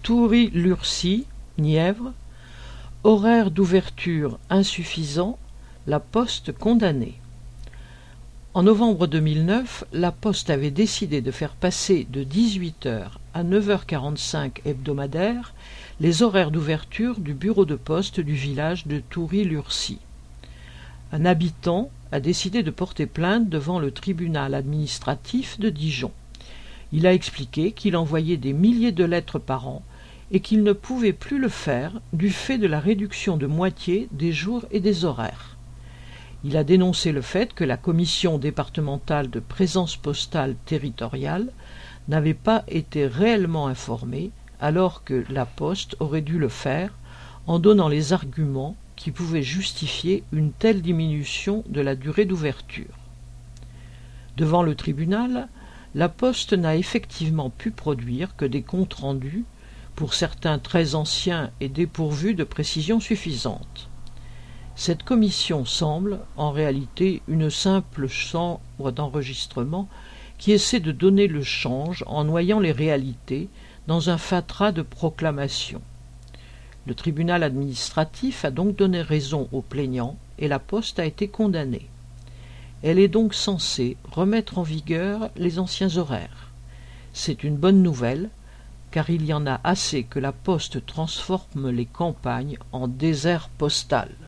Toury-Lurcy, Nièvre. Horaire d'ouverture insuffisant, la Poste condamnée. En novembre 2009, la Poste avait décidé de faire passer de 18h à 9h45 hebdomadaires les horaires d'ouverture du bureau de poste du village de Toury-Lurcy. Un habitant a décidé de porter plainte devant le tribunal administratif de Dijon. Il a expliqué qu'il envoyait des milliers de lettres par an et qu'il ne pouvait plus le faire du fait de la réduction de moitié des jours et des horaires. Il a dénoncé le fait que la commission départementale de présence postale territoriale n'avait pas été réellement informée alors que la Poste aurait dû le faire en donnant les arguments qui pouvaient justifier une telle diminution de la durée d'ouverture. Devant le tribunal, la Poste n'a effectivement pu produire que des comptes rendus, pour certains très anciens et dépourvus de précision suffisante. Cette commission semble, en réalité, une simple chambre d'enregistrement qui essaie de donner le change en noyant les réalités dans un fatras de proclamations. Le tribunal administratif a donc donné raison aux plaignants et la Poste a été condamnée. Elle est donc censée remettre en vigueur les anciens horaires. C'est une bonne nouvelle, car il y en a assez que la Poste transforme les campagnes en désert postal.